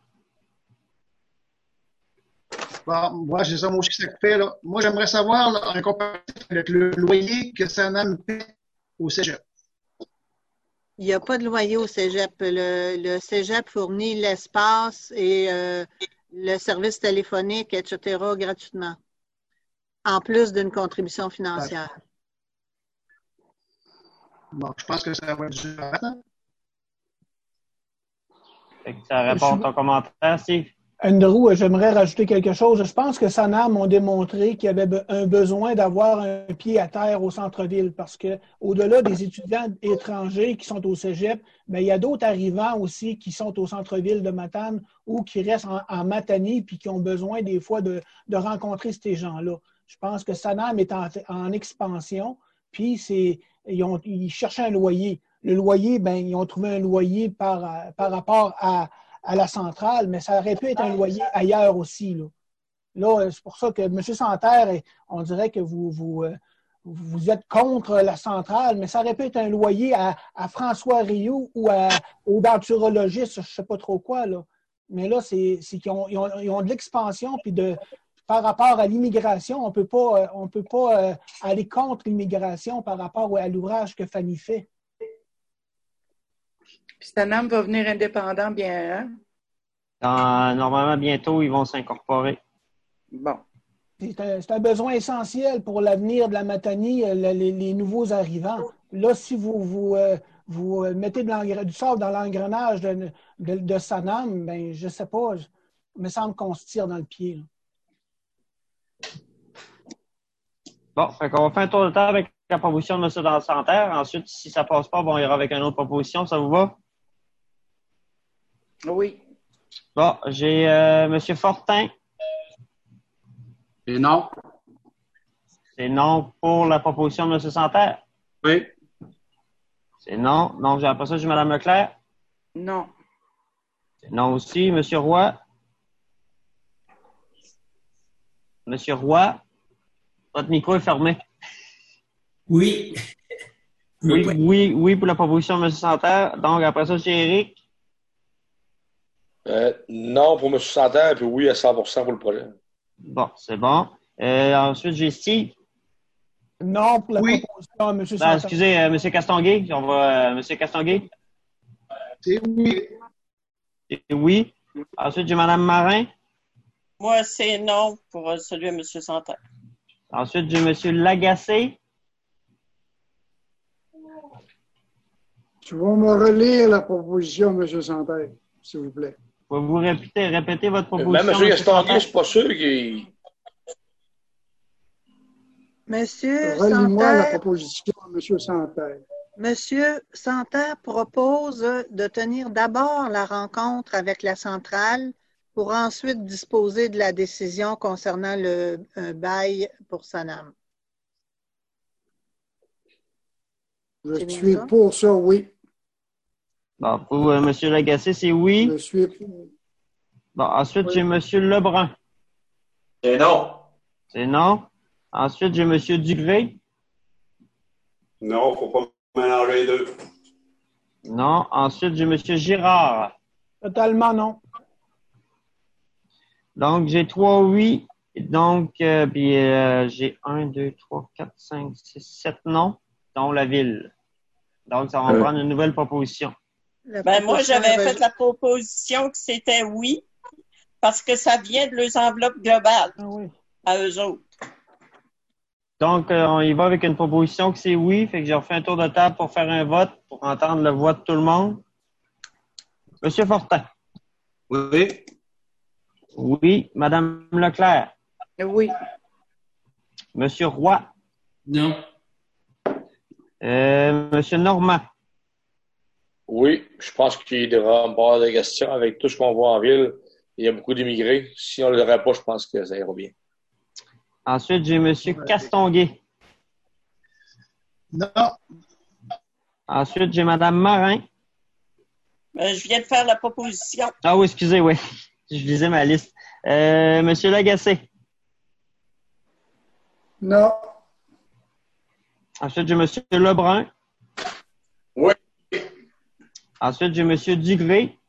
bon, moi, c'est ça, moi aussi, ça fait, là. Moi, j'aimerais savoir, là, un comparatif avec le loyer que Sanam paie au cégep. Il n'y a pas de loyer au cégep. Le, le cégep fournit l'espace et euh, le service téléphonique, et cetera gratuitement, en plus d'une contribution financière. Bon, je pense que ça va être dur à attendre. Fait que ça répond à ton commentaire, Steve. Andrew, j'aimerais rajouter quelque chose. Je pense que Sanam ont démontré qu'il y avait be- un besoin d'avoir un pied à terre au centre-ville parce que au-delà des étudiants étrangers qui sont au cégep, ben, il y a d'autres arrivants aussi qui sont au centre-ville de Matane ou qui restent en, en Matanie puis qui ont besoin des fois de, de rencontrer ces gens-là. Je pense que Sanam est en, en expansion puis c'est, ils, ont, ils cherchaient un loyer. Le loyer, ben, ils ont trouvé un loyer par, par rapport à à la centrale, mais ça aurait pu être un loyer ailleurs aussi. Là, là c'est pour ça que M. Santerre, on dirait que vous, vous, vous êtes contre la centrale, mais ça aurait pu être un loyer à, à François Rioux ou à, au denturologiste, je ne sais pas trop quoi. Là. Mais là, c'est, c'est qu'ils ont, ils ont, ils ont de l'expansion, puis de, par rapport à l'immigration, on peut pas, on peut pas aller contre l'immigration par rapport à l'ouvrage que Fanny fait. Puis Sanam va venir indépendant bien, hein? Dans, normalement, bientôt, ils vont s'incorporer. Bon. C'est un, c'est un besoin essentiel pour l'avenir de la Matanie, le, les, les nouveaux arrivants. Là, si vous, vous, euh, vous mettez de du sable dans l'engrenage de, de, de Sanam, ben, je ne sais pas, il me semble qu'on se tire dans le pied. Là. Bon, fait qu'on va faire un tour de table avec la proposition de M. Santerre. Ensuite, si ça ne passe pas, bon, on ira avec une autre proposition. Ça vous va? Oui. Bon, j'ai euh, M. Fortin. Et non. C'est non pour la proposition de M. Santerre. Oui. C'est non. Donc, après ça, j'ai Mme Leclerc. Non. C'est non aussi. M. Roy. M. Roy, votre micro est fermé. Oui. Oui, oui, oui pour la proposition de M. Santerre. Donc, après ça, j'ai Éric. Euh, non pour M. Santerre, puis oui à cent pour cent pour le projet. Bon, c'est bon. Euh, ensuite, j'ai Steve. Non pour la Oui. proposition à M. Ben, Santerre. excusez, euh, M. Castonguay. On va, euh, M. Castonguay. C'est oui. Et oui. Ensuite, j'ai Mme Marin. Moi, c'est non pour euh, celui de M. Santerre. Ensuite, j'ai M. Lagacé. Tu vas me relire la proposition, M. Santerre, s'il vous plaît. Je vais vous répéter, répéter votre proposition. Même M. M. Gastonguay, Santerre. je suis pas sûr qu'il. Monsieur Relis-moi la Santerre, proposition à M. Santerre. Monsieur Santerre propose de tenir d'abord la rencontre avec la centrale pour ensuite disposer de la décision concernant le un bail pour Sanam. Je C'est bien suis ça? pour ça, oui. Bon, pour euh, M. Lagacé, c'est oui. Je suis pour. Bon, ensuite, Oui. j'ai M. Lebrun. C'est non. C'est non. Ensuite, j'ai M. Dugré. Non, faut pas mélanger les deux. Non. Ensuite, j'ai M. Girard. Totalement non. Donc, j'ai trois oui. Donc, euh, puis euh, j'ai un, deux, trois, quatre, cinq, six, sept non, dont la ville. Donc, ça va Euh. prendre une nouvelle proposition. La Ben, moi, proposition j'avais est fait la proposition que c'était oui, parce que ça vient de leurs enveloppes globales Ah oui. à eux autres. Donc, euh, on y va avec une proposition que c'est oui. Fait que j'ai refait un tour de table pour faire un vote, pour entendre le vote de tout le monde. Monsieur Fortin. Oui. Oui. Madame Leclerc. Oui. Monsieur Roy. Non. Euh, Monsieur Normand. Oui, je pense qu'il devra avoir des questions avec tout ce qu'on voit en ville. Il y a beaucoup d'immigrés. Si on ne l'aurait pas, je pense que ça ira bien. Ensuite, j'ai Monsieur Castonguay. Non. Ensuite, j'ai Madame Marin. Ben, je viens de faire la proposition. Ah oui, excusez, oui. Je lisais ma liste. Euh, Monsieur Lagacé. Non. Ensuite, j'ai Monsieur Lebrun. Oui. Ensuite, j'ai Monsieur Dugré.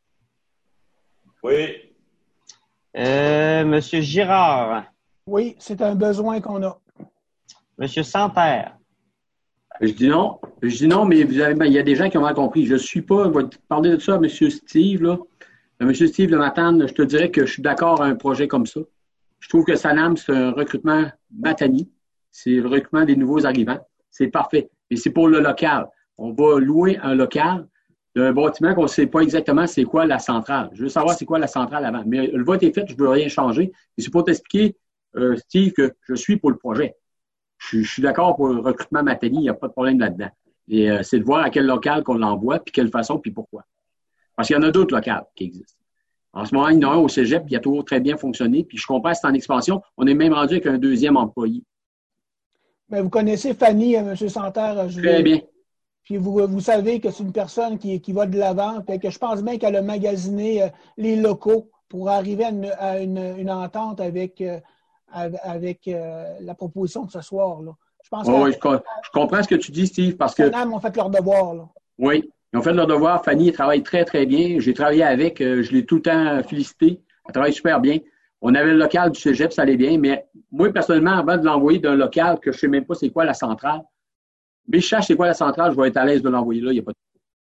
Oui. Euh, Monsieur Girard. Oui, c'est un besoin qu'on a. Monsieur Santerre. Je dis non. Je dis non, mais vous avez, ben, il y a des gens qui ont mal compris. Je ne suis pas, on va parler de ça à M. Steve, là. M. Steve Le Matane, je te dirais que je suis d'accord à un projet comme ça. Je trouve que Sanam, c'est un recrutement Matani. C'est le recrutement des nouveaux arrivants. C'est parfait. Et c'est pour le local. On va louer un local d'un bâtiment qu'on ne sait pas exactement c'est quoi la centrale. Je veux savoir c'est quoi la centrale avant. Mais le vote est fait, je ne veux rien changer. Et c'est pour t'expliquer, euh, Steve, que je suis pour le projet. Je, je suis d'accord pour le recrutement Matani, il n'y a pas de problème là-dedans. Et euh, c'est de voir à quel local qu'on l'envoie, puis quelle façon, puis pourquoi. Parce qu'il y en a d'autres locales qui existent. En ce moment, il y en a un au cégep qui a toujours très bien fonctionné, puis je comprends que c'est en expansion. On est même rendu avec un deuxième employé. Mais vous connaissez Fanny, M. Santerre. Je Très bien. Puis vous, vous savez que c'est une personne qui, qui va de l'avant, puis que je pense bien qu'elle a magasiné euh, les locaux pour arriver à une, à une, une entente avec, euh, avec euh, la proposition de ce soir. Là. Je pense Oh, que oui, je, je comprends ce que tu dis, Steve, parce que. Sanam ont fait leur devoir. Là. Oui, ils ont fait leur devoir. Fanny travaille très, très bien. J'ai travaillé avec, euh, je l'ai tout le temps félicité. Elle travaille super bien. On avait le local du cégep, ça allait bien, mais moi, personnellement, avant de l'envoyer d'un local que je ne sais même pas c'est quoi la centrale, mais je cherche c'est quoi la centrale, je vais être à l'aise de l'envoyer là, il n'y a pas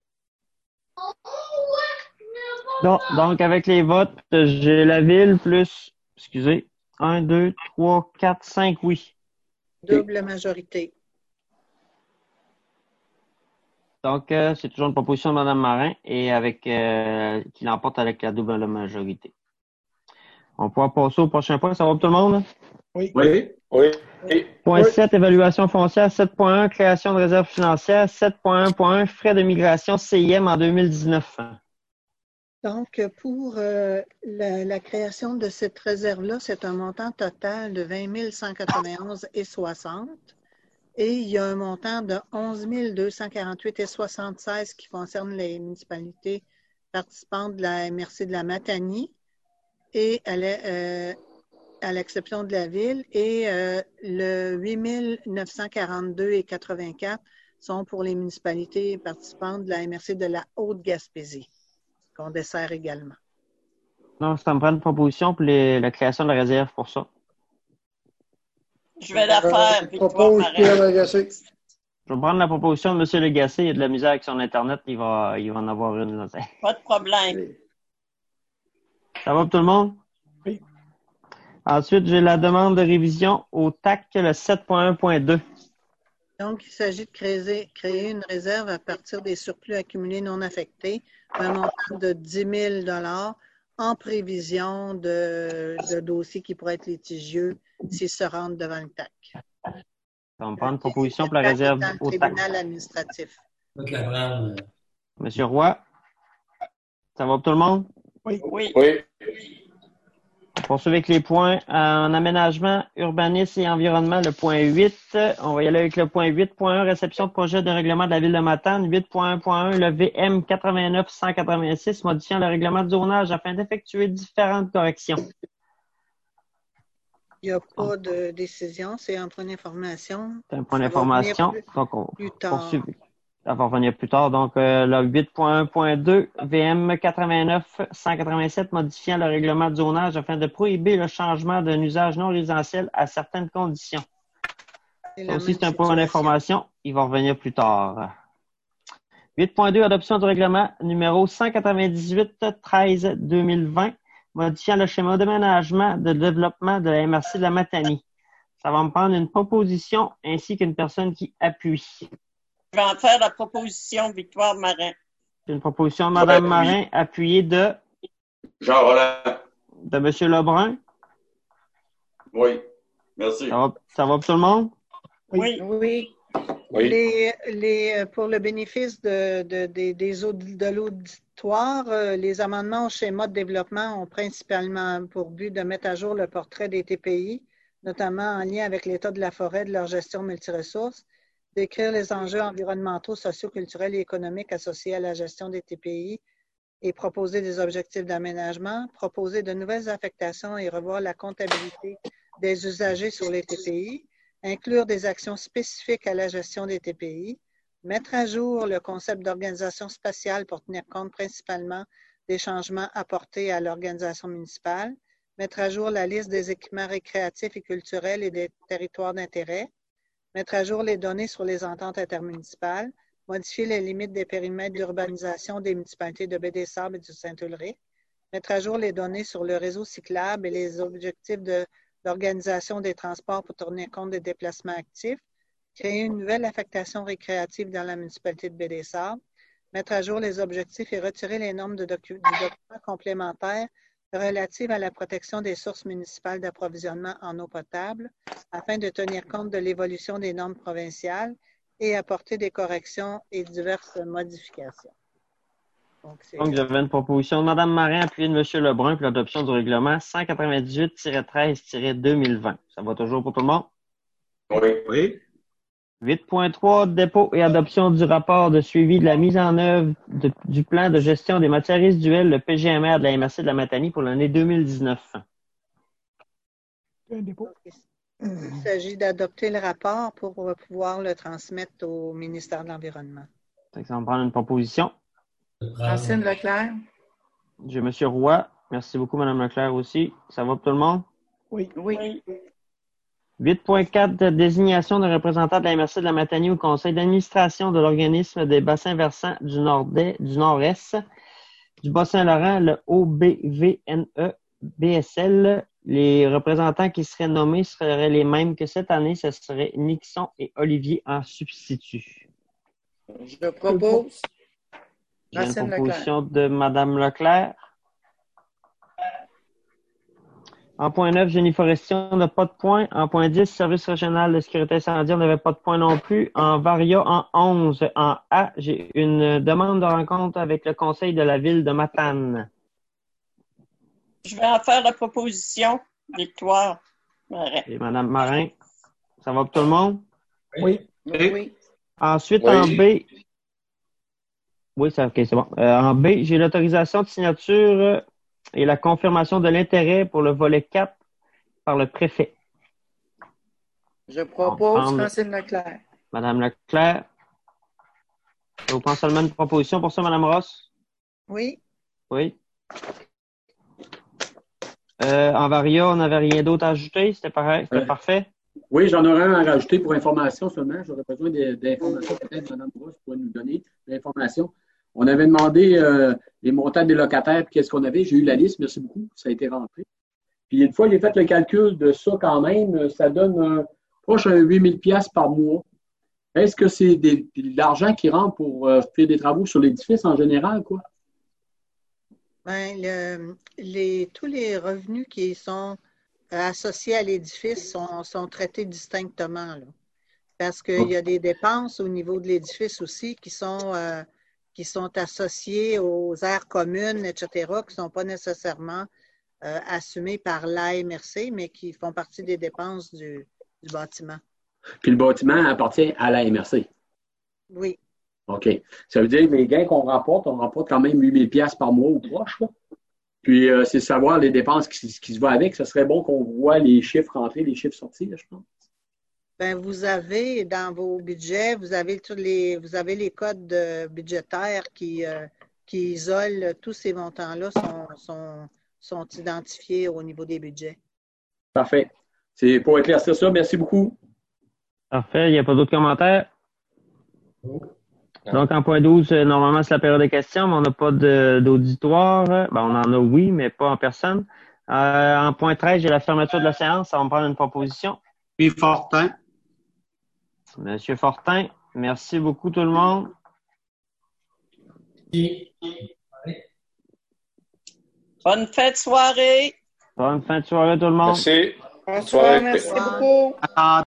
de... Donc, donc, avec les votes, j'ai la ville plus, excusez, un, deux, trois, quatre, cinq oui. double majorité. Donc, euh, c'est toujours une proposition de Mme Marin et avec euh, qui l'emporte avec la double majorité. On pourra passer au prochain point. Ça va pour tout le monde? Oui. Oui. Oui. Point Oui. sept, évaluation foncière. sept point un, création de réserve financière. sept point un point un, frais de migration C I M en deux mille dix-neuf. Donc, pour euh, la, la création de cette réserve-là, c'est un montant total de vingt mille cent quatre-vingt-onze virgule soixante et il y a un montant de onze mille deux cent quarante-huit virgule soixante-seize qui concerne les municipalités participantes de la M R C de la Matanie et à la, euh, à l'exception de la ville, et euh, le huit mille neuf cent quarante-deux virgule quatre-vingt-quatre sont pour les municipalités participantes de la M R C de la Haute-Gaspésie, qu'on dessert également. Donc, ça me prend une proposition pour les, la création de la réserve pour ça. Je vais la faire, Victoire Propose Marin. Pierre Lagacé. Je vais prendre la proposition de M. Lagacé. Il y a de la misère avec son Internet. Il va, il va en avoir une. Là. Pas de problème. Ça va pour tout le monde? Oui. Ensuite, j'ai la demande de révision au T A C, le sept point un point deux. Donc, il s'agit de créer, créer une réserve à partir des surplus accumulés non affectés, un montant de dix mille dollars en prévision de, de dossiers qui pourraient être litigieux s'ils se rendent devant le T A C. On va prendre une proposition pour la Le T A C réserve étant le au T A C. tribunal administratif. Monsieur Roy, ça va pour tout le monde? Oui. Oui. Oui. On poursuit avec les points en aménagement, urbanisme et environnement, le point huit. On va y aller avec le point huit point un, réception de projet de règlement de la Ville de Matane. huit point un point un, le V M quatre-vingt-neuf cent quatre-vingt-six, modifiant le règlement de zonage afin d'effectuer différentes corrections. Il n'y a pas de décision, c'est un point d'information. C'est un point Ça va d'information. venir plus- Donc, on plus tard. poursuit. Ça va revenir plus tard. Donc, euh, le huit point un point deux, V M quatre-vingt-neuf cent quatre-vingt-sept, modifiant le règlement de zonage afin de prohiber le changement d'un usage non résidentiel à certaines conditions. C'est Ça la aussi, même c'est un point situation. d'information. Il va revenir plus tard. huit point deux, adoption du règlement numéro cent quatre-vingt-dix-huit treize deux mille vingt, modifiant le schéma d'aménagement de développement de la M R C de la Matanie. Ça va me prendre une proposition ainsi qu'une personne qui appuie. Je vais en faire la proposition, Victoire Marin. C'est une proposition de Mme Marin, appuyée de, Jean Roland. de M. Lebrun. Oui. Merci. Ça va, ça va pour tout le monde? Oui. Oui. Oui. Les, les, pour le bénéfice de, de, de, des aud- de l'auditoire, euh, les amendements au schéma de développement ont principalement pour but de mettre à jour le portrait des T P I, notamment en lien avec l'état de la forêt, de leur gestion multiressources, décrire les enjeux environnementaux, socioculturels et économiques associés à la gestion des T P I et proposer des objectifs d'aménagement, proposer de nouvelles affectations et revoir la comptabilité des usagers sur les T P I, inclure des actions spécifiques à la gestion des T P I, mettre à jour le concept d'organisation spatiale pour tenir compte principalement des changements apportés à l'organisation municipale, mettre à jour la liste des équipements récréatifs et culturels et des territoires d'intérêt, mettre à jour les données sur les ententes intermunicipales, modifier les limites des périmètres d'urbanisation des municipalités de Baie-des-Sables et du Saint-Ulrich, mettre à jour les données sur le réseau cyclable et les objectifs de l'organisation des transports pour tenir compte des déplacements actifs, créer une nouvelle affectation récréative dans la municipalité de Baie-des-Sables, mettre à jour les objectifs et retirer les normes de docu- du document complémentaire relatives à la protection des sources municipales d'approvisionnement en eau potable afin de tenir compte de l'évolution des normes provinciales et apporter des corrections et diverses modifications. Donc, c'est- Donc, j'avais une proposition de Mme Marin, appuyée de M. Lebrun pour l'adoption du règlement cent quatre-vingt-dix-huit treize deux mille vingt. Ça va toujours pour tout le monde? Oui. Oui. huit point trois, dépôt et adoption du rapport de suivi de la mise en œuvre de- du plan de gestion des matières résiduelles, le P G M R de la M R C de la Matanie pour l'année deux mille dix-neuf. Un dépôt. Il s'agit d'adopter le rapport pour pouvoir le transmettre au ministère de l'Environnement. Ça va me prendre une proposition. Francine Leclerc. J'ai M. Roy. Merci beaucoup, Mme Leclerc aussi. Ça va pour tout le monde? Oui. Oui. huit point quatre, désignation de représentants de la M R C de la Matanie au conseil d'administration de l'organisme des bassins versants du Nord-Est, du Nord-Est, du Bas-Saint-Laurent, le O B V N E B S L. Les représentants qui seraient nommés seraient les mêmes que cette année. Ce seraient Nixon et Olivier en substitut. Je propose J'ai une Racine proposition de Mme Leclerc. En point neuf, Génie forestier, on n'a pas de points. En point dix, Service régional de sécurité incendie, on n'avait pas de points non plus. En Varia, en onze, en A, j'ai une demande de rencontre avec le conseil de la ville de Matane. Je vais en faire la proposition. Victoire Marin. Et Madame Marin, ça va pour tout le monde? Oui. Oui. oui. Ensuite, Oui. en B, oui, c'est OK, c'est bon. Euh, en B, j'ai l'autorisation de signature et la confirmation de l'intérêt pour le volet quatre par le préfet. Je propose Ensemble. Francine Leclerc. Madame Leclerc, je vous prends seulement une proposition pour ça, Madame Ross? Oui. Oui. Euh, en Varia, on n'avait rien d'autre à ajouter? C'était pareil? C'était Euh, parfait? Oui, j'en aurais un à rajouter pour information seulement. J'aurais besoin de- d'informations. Peut-être Mme Ross pourrait nous donner l'information. On avait demandé euh, les montants des locataires, puis qu'est-ce qu'on avait. J'ai eu la liste, merci beaucoup. Ça a été rentré. Puis une fois que j'ai fait le calcul de ça quand même, ça donne un, proche de huit mille dollars par mois. Est-ce que c'est des- de l'argent qui rentre pour euh, faire des travaux sur l'édifice en général, quoi? Ben, le- les, tous les revenus qui sont euh, associés à l'édifice sont, sont traités distinctement, là. Parce qu'il y a des dépenses au niveau de l'édifice aussi qui sont, euh, qui sont associées aux aires communes, et cetera, qui ne sont pas nécessairement euh, assumées par l'A M R C, mais qui font partie des dépenses du, du bâtiment. Puis le bâtiment appartient à la M R C. Oui. OK. Ça veut dire que les gains qu'on remporte, on remporte quand même huit mille dollars par mois ou proche, là. Puis, euh, c'est savoir les dépenses qui, qui se vont avec. Ça serait bon qu'on voit les chiffres rentrer, les chiffres sortir, là, je pense. Ben, vous avez dans vos budgets, vous avez tous les, vous avez les codes euh, budgétaires qui, euh, qui isolent tous ces montants-là, sont, sont, sont identifiés au niveau des budgets. Parfait. C'est pour éclaircir ça. Merci beaucoup. Parfait. Il n'y a pas d'autres commentaires? Donc, en point douze, euh, normalement, c'est la période des questions, mais on n'a pas de- d'auditoire. Ben, on en a, oui, mais pas en personne. Euh, en point treize, j'ai la fermeture de la séance. Ça va me prendre une proposition. Puis Fortin. Monsieur Fortin, merci beaucoup tout le monde. Bonne fête soirée. Bonne fin de soirée tout le monde. Merci. Bonsoir, merci beaucoup. Ah,